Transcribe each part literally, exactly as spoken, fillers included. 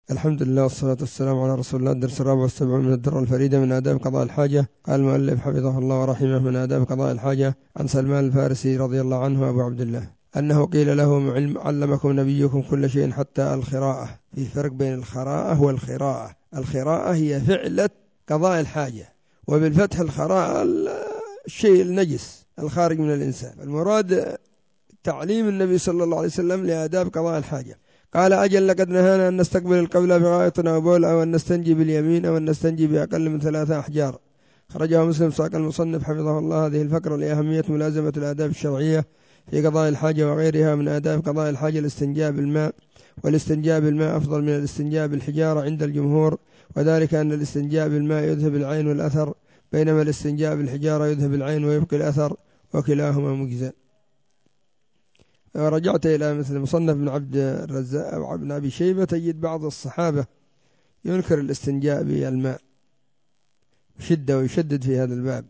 الحمد لله والصلاة والسلام على رسول الله. الدرس الرابع والسبعون من الدرة الفريدة من آداب قضاء الحاجة. قال المؤلف حفظه الله ورحمه: من آداب قضاء الحاجة عن سلمان الفارسي رضي الله عنه أبو عبد الله أنه قيل له: علمكم نبيكم كل شيء حتى الخراءة. في فرق بين الخراءة والخراءة. الخراءة هي فعلة قضاء الحاجة، وبالفتح الخراءة الشيء النجس الخارج من الإنسان. المراد تعليم النبي صلى الله عليه وسلم لآداب قضاء الحاجة. قال: أجل لقد نهانا أن نستقبل القبلة بغائط أو بول، أو أن نستنجي باليمين، أو أن نستنجي بأقل من ثلاثة أحجار. خرجه مسلم. ساق المصنف حفظه الله هذه الفقرة لأهمية ملازمة الآداب الشرعية في قضاء الحاجة وغيرها. من آداب قضاء الحاجة الاستنجاء بالماء، والاستنجاء بالماء أفضل من الاستنجاء بالحجارة عند الجمهور، وذلك أن الاستنجاء بالماء يذهب العين والأثر، بينما الاستنجاء بالحجارة يذهب العين ويبقي الأثر، وكلاهما مجزى. رجعت إلى مثل مصنف بن عبد الرزاق أو ابن أبي شيبة، تجد بعض الصحابة ينكر الاستنجاء بالماء شدة ويشدد في هذا الباب،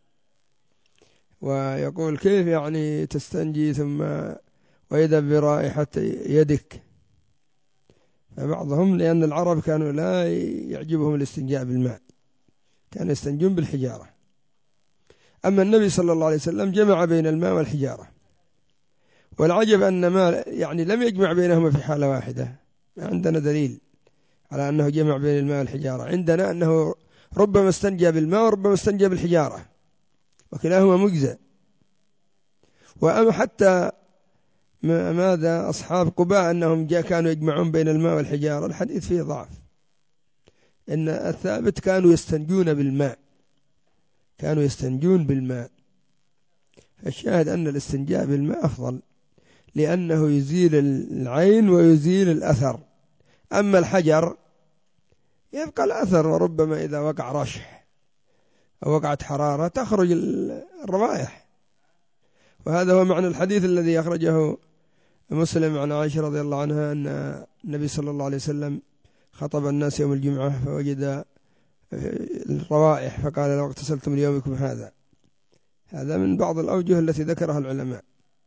ويقول: كيف يعني تستنجي ثم وإذا برائحة يدك؟ فبعضهم لأن العرب كانوا لا يعجبهم الاستنجاء بالماء، كانوا يستنجون بالحجارة. أما النبي صلى الله عليه وسلم جمع بين الماء والحجارة، والعجب أن ما يعني لم يجمع بينهما في حالة واحدة. ما عندنا دليل على أنه جمع بين الماء والحجارة. عندنا أنه ربما استنجى بالماء وربما استنجى بالحجارة، وكلاهما مجزى. وأما حتى ماذا أصحاب قباء أنهم جاء كانوا يجمعون بين الماء والحجارة، الحديث فيه ضعف. إن الثابت كانوا يستنجون بالماء، كانوا يستنجون بالماء. الشاهد أن الاستنجاء بالماء أفضل، لأنه يزيل العين ويزيل الأثر. أما الحجر يبقى الأثر، وربما إذا وقع رشح أو وقعت حرارة تخرج الروائح. وهذا هو معنى الحديث الذي أخرجه مسلم عن عائشة رضي الله عنها أن النبي صلى الله عليه وسلم خطب الناس يوم الجمعة فوجد الروائح فقال: لو اغتسلتم ليومكم هذا. هذا من بعض الأوجه التي ذكرها العلماء.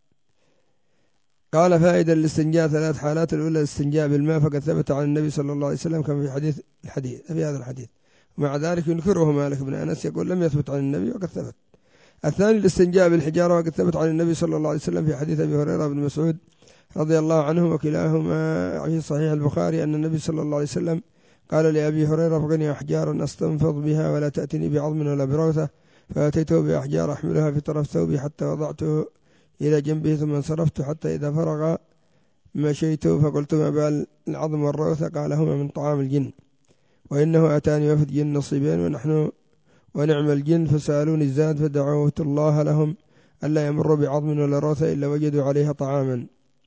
قال: فائدة الاستنجاء ثلاث حالات. الأولى الاستنجاء بالماء، فقد ثبت عن النبي صلى الله عليه وسلم كما في حديث الحديث في هذا الحديث، ومع ذلك ينكره مالك بن أنس يقول: لم يثبت عن النبي وقد ثبت. الثاني الاستنجاء بالحجارة، وقد ثبت عن النبي صلى الله عليه وسلم في حديث أبي هريرة بن مسعود رضي الله عنه، وكلاهما في صحيح البخاري، أن النبي صلى الله عليه وسلم قال لأبي هريرة: فقني أحجارا أستنفض بها ولا تأتني بعظم ولا بروثة. فأتيته بأحجار أحملها في طرف ثوبي حتى وضعته إلى جنبه، ثم انصرفت حتى إذا فرغ مشيت فقلت: ما بال العظم والروثة؟ قال: هما من طعام الجن، وإنه أتاني وفد جن نصيبين ونحن ونعم الجن، فسألوني الزاد فدعوت الله لهم ألا يمر بعظم ولا روثة إلا وجدوا عليها طعاما.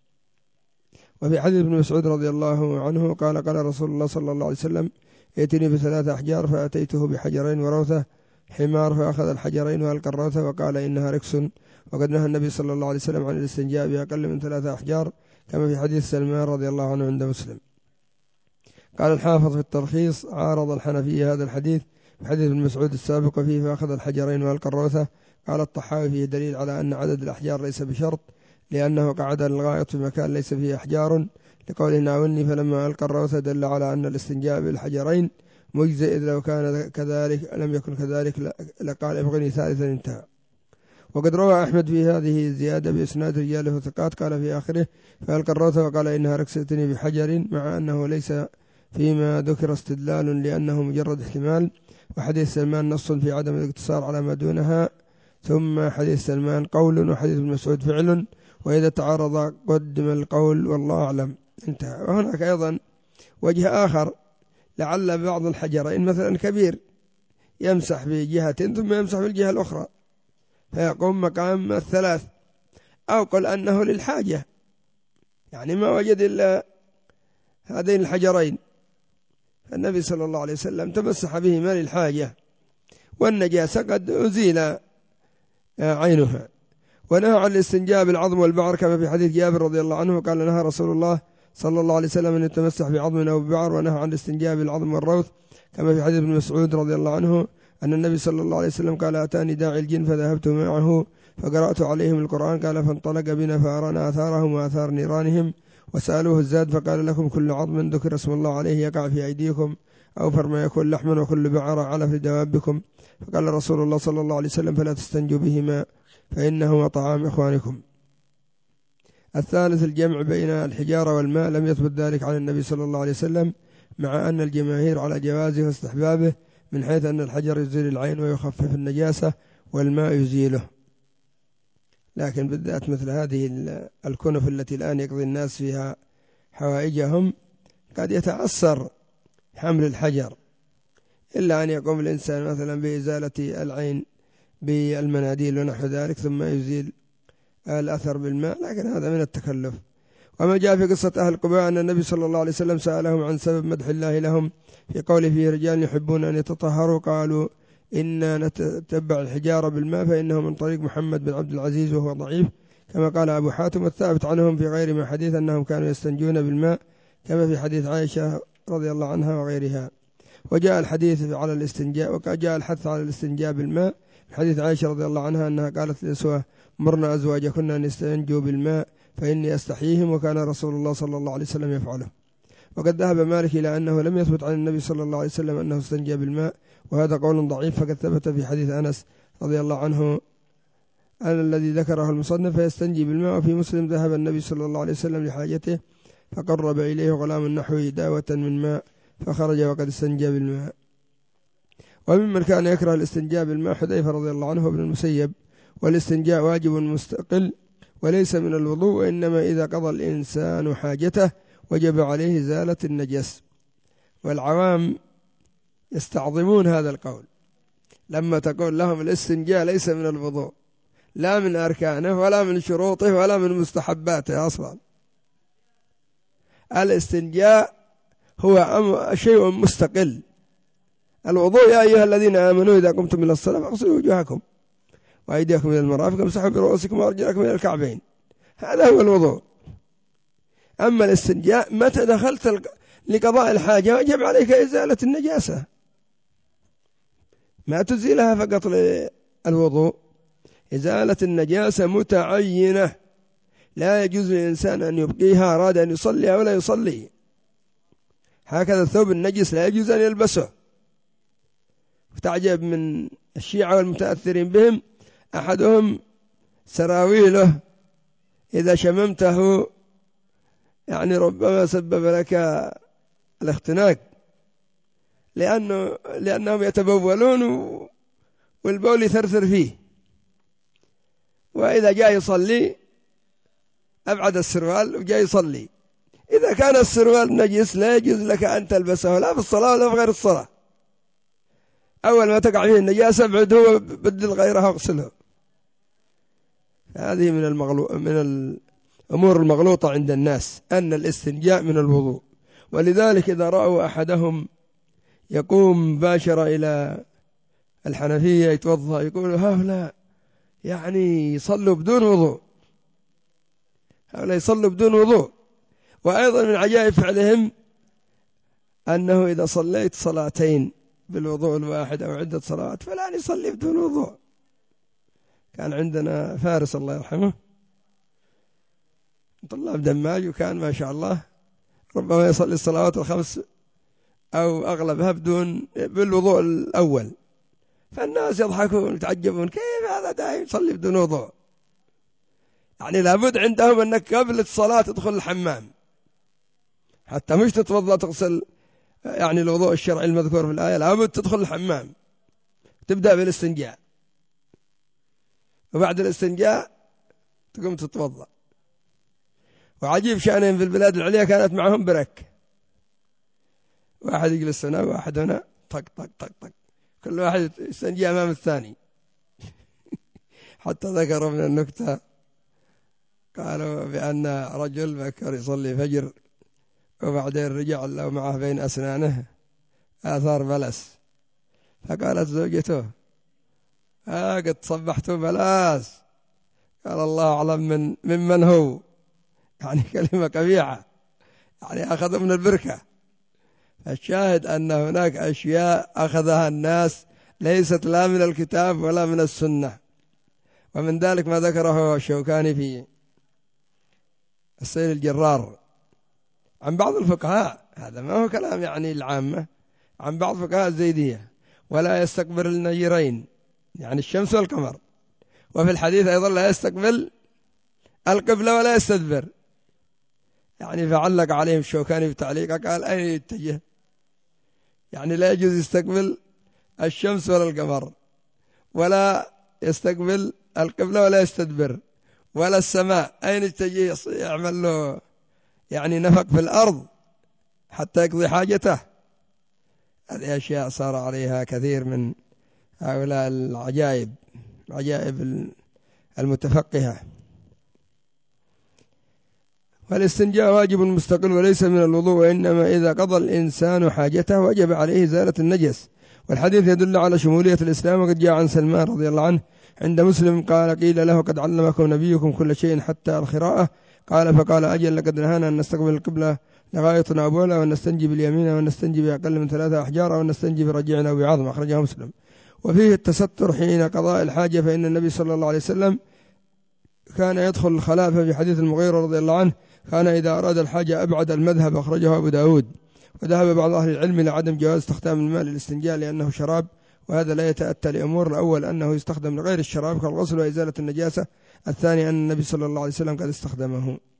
وفي حديث ابن مسعود رضي الله عنه قال: قال رسول الله صلى الله عليه وسلم: ائتني بثلاث أحجار، فأتيته بحجرين وروثة حمار، فأخذ الحجرين وألقى الروثة وقال: إنها ركس. وقد نهى النبي صلى الله عليه وسلم عن الاستنجاء بأقل من ثلاثة أحجار، كما في حديث سلمان رضي الله عنه عند مسلم. قال الحافظ في التلخيص: عارض الحنفية هذا الحديث بحديث ابن مسعود السابق فيه: فأخذ الحجرين وألقى الروثة. قال الطحاوي: فيه دليل على أن عدد الأحجار ليس بشرط، لأنه قعد للغائط في مكان ليس فيه أحجار، لقوله: ناولني. فلما ألقى الروثة دل على أن الاستنجاء بالحجرين مجزئ، إذ لو كان كذلك لم يكن كذلك لقال: ابغني ثالثا. انتهى. وقد روى أحمد في هذه الزيادة بإسناد رجاله ثقات. قال في آخره: فألقى الروثة وقال: إنها ركستني بحجر، مع أنه ليس فيما ذكر استدلال لأنه مجرد احتمال. وحديث سلمان نص في عدم الاقتصار على ما دونها، ثم حديث سلمان قول وحديث ابن مسعود فعل، وإذا تعارض قدم القول والله أعلم. انتهى. وهناك أيضا وجه آخر، لعل بعض الحجرين مثلا كبير يمسح بجهة ثم يمسح بالجهة الأخرى فيقوم مقام الثلاث، أو قل أنه للحاجة، يعني ما وجد إلا هذين الحجرين، فالنبي صلى الله عليه وسلم تمسح بهما للحاجة، والنجاسة قد أزيل عينها. ونهى عن الاستنجاء بالعظم والبعر، كما في حديث جابر رضي الله عنه قال: نهى رسول الله صلى الله عليه وسلم أن يتمسح بعظم أو ببعر. ونهى عن الاستنجاء بالعظم والروث، كما في حديث ابن مسعود رضي الله عنه أن النبي صلى الله عليه وسلم قال: أتاني داعي الجن فذهبت معه فقرأت عليهم القرآن. قال: فانطلق بنا فأرانا آثارهم وآثار نيرانهم وسألوه الزاد فقال لكم كل عظم ذكر اسم الله عليه يقع في أيديكم أوفر ما يكون لحما وكل بعرة على في دوابكم. فقال رسول الله صلى الله عليه وسلم فلا تستنجوا بهما فإنهما طعام إخوانكم. الثالث الجمع بين الحجارة والماء، لم يثبت ذلك عن النبي صلى الله عليه وسلم، مع أن الجماهير على جوازه واستحبابه، من حيث أن الحجر يزيل العين ويخفف النجاسة والماء يزيله. لكن بالذات مثل هذه الكنف التي الآن يقضي الناس فيها حوائجهم قد يتعثر حمل الحجر، إلا أن يقوم الإنسان مثلا بإزالة العين بالمناديل ونحو ذلك ثم يزيل الأثر بالماء، لكن هذا من التكلف. وما جاء في قصة أهل قباء أن النبي صلى الله عليه وسلم سألهم عن سبب مدح الله لهم في قوله فيه رجال يحبون أن يتطهروا، قالوا إنا نتتبع الحجارة بالماء فإنه من طريق محمد بن عبد العزيز وهو ضعيف، كما قال أبو حاتم. الثابت عنهم في غير ما حديث أنهم كانوا يستنجون بالماء، كما في حديث عائشة رضي الله عنها وغيرها. وجاء الحديث على الاستنجاء، وجاء الحث على الاستنجاء بالماء في حديث عائشة رضي الله عنها أنها قالت لنسوة مرنا أزواجكن أن يستنجوا بالماء فإني أستحييهم، وكان رسول الله صلى الله عليه وسلم يفعله. وقد ذهب مالك إلى أنه لم يثبت عن النبي صلى الله عليه وسلم أنه استنجى بالماء، وهذا قول ضعيف، فقد ثبت في حديث أنس رضي الله عنه أن الذي ذكره المصنف فيستنجي بالماء. وفي مسلم ذهب النبي صلى الله عليه وسلم لحاجته فقرب إليه غلام نحوه داوة من ماء فخرج وقد استنجى بالماء. وممن كان يكره الاستنجاء بالماء حذيفة رضي الله عنه وابن المسيب. والاستنجاء واجب مستقل وليس من الوضوء، وإنما إذا قضى الإنسان حاجته وجب عليه إزالة النجس. والعوام يستعظمون هذا القول لما تقول لهم الاستنجاء ليس من الوضوء، لا من أركانه ولا من شروطه ولا من مستحباته أصلا. الاستنجاء هو شيء مستقل. الوضوء يا أيها الذين آمنوا إذا قمتم إلى الصلاة فاغسلوا وجوهكم وأيديكم إلى المرافق وامسحوا برؤوسكم وأرجلكم إلى الكعبين، هذا هو الوضوء. أما الاستنجاء متى دخلت لقضاء الحاجة وجب عليك إزالة النجاسة، ما تزيلها فقط للوضوء. إزالة النجاسة متعينة، لا يجوز للإنسان أن يبقيها أراد أن يصلي أو لا يصلي. هكذا الثوب النجس لا يجوز أن يلبسه. وتعجب من الشيعة والمتأثرين بهم، أحدهم سراويله إذا شممته يعني ربما سبب لك الاختناق، لأنه لأنهم يتبولون والبول يثرثر فيه، وإذا جاء يصلي أبعد السروال وجاء يصلي. إذا كان السروال نجس لا يجوز لك أن تلبسه لا في الصلاة ولا في غير الصلاة. أول ما تقع فيه النجاسة ابعده وبدل غيرها واغسله. هذه من المغلو من الأمور المغلوطة عند الناس أن الاستنجاء من الوضوء. ولذلك إذا رأوا أحدهم يقوم مباشرة إلى الحنفية يتوضأ يقولوا هؤلاء يعني يصلوا بدون وضوء، هؤلاء يصلوا بدون وضوء. وأيضا من عجائب فعلهم أنه إذا صليت صلاتين بالوضوء الواحد أو عدة صلوات فلان يصلي بدون وضوء. كان عندنا فارس الله يرحمه طلاب دماج، وكان ما شاء الله ربما يصلي الصلوات الخمس أو أغلبها بدون بالوضوء الأول، فالناس يضحكون ويتعجبون كيف هذا دائم يصلي بدون وضوء. يعني لابد عندهم أنك قبل الصلاة تدخل الحمام حتى مش تتوضأ تغسل يعني الوضوء الشرعي المذكور في الآية، لابد تدخل الحمام تبدأ بالاستنجاء، وبعد الاستنجاء تقوم تتوضأ. وعجيب شأنهم في البلاد العليا كانت معهم برك، واحد يجلس هنا وواحد هنا طق طق طق طق، كل واحد يستنجي أمام الثاني. حتى ذكروا من النكتة قالوا بأن رجل بكر يصلي فجر وبعدين رجع له معه بين أسنانه آثار بلس، فقالت زوجته ها قد صبحت بلاس، قال الله أعلم من ممن هو، يعني كلمة قبيحة، يعني أخذ من البركة. الشاهد أن هناك أشياء أخذها الناس ليست لا من الكتاب ولا من السنة. ومن ذلك ما ذكره الشوكاني في السيل الجرار عن بعض الفقهاء، هذا ما هو كلام يعني العامة، عن بعض فقهاء الزيدية، ولا يستقبل النيرين يعني الشمس والقمر. وفي الحديث أيضا لا يستقبل القبلة ولا يستدبر، يعني فعلق عليهم الشوكاني في تعليقه قال أين يتجه، يعني لا يجوز يستقبل الشمس ولا القمر، ولا يستقبل القبلة ولا يستدبر، ولا السماء أين يتجه يعمل له يعني نفق في الأرض حتى يقضي حاجته. هذه أشياء صار عليها كثير من هؤلاء العجائب، عجائب المتفقهة. والاستنجاء واجب مستقل وليس من الوضوء، وإنما إذا قضى الإنسان حاجته وجب عليه إزالة النجس. والحديث يدل على شمولية الإسلام، وقد جاء عن سلمان رضي الله عنه عند مسلم قال قيل له قد علمكم نبيكم كل شيء حتى الخراءة، قال فقال أجل لقد نهانا أن نستقبل القبلة لغايتنا أبولا، وأن نستنجي باليمين، وأن نستنجي بأقل من ثلاثة أحجار، وأن نستنجي برجعنا أو بعظم، أخرجه مسلم. وفيه التستر حين قضاء الحاجة، فإن النبي صلى الله عليه وسلم كان يدخل الخلاء، في حديث المغيرة رضي الله عنه كان إذا أراد الحاجة أبعد المذهب، أخرجه أبو داود. وذهب بعض أهل العلم إلى عدم جواز استخدام الماء للاستنجاء لأنه شراب، وهذا لا يتأتى لأمور: الأول أنه يستخدم لغير الشراب كالغسل وإزالة النجاسة، الثاني أن النبي صلى الله عليه وسلم قد استخدمه.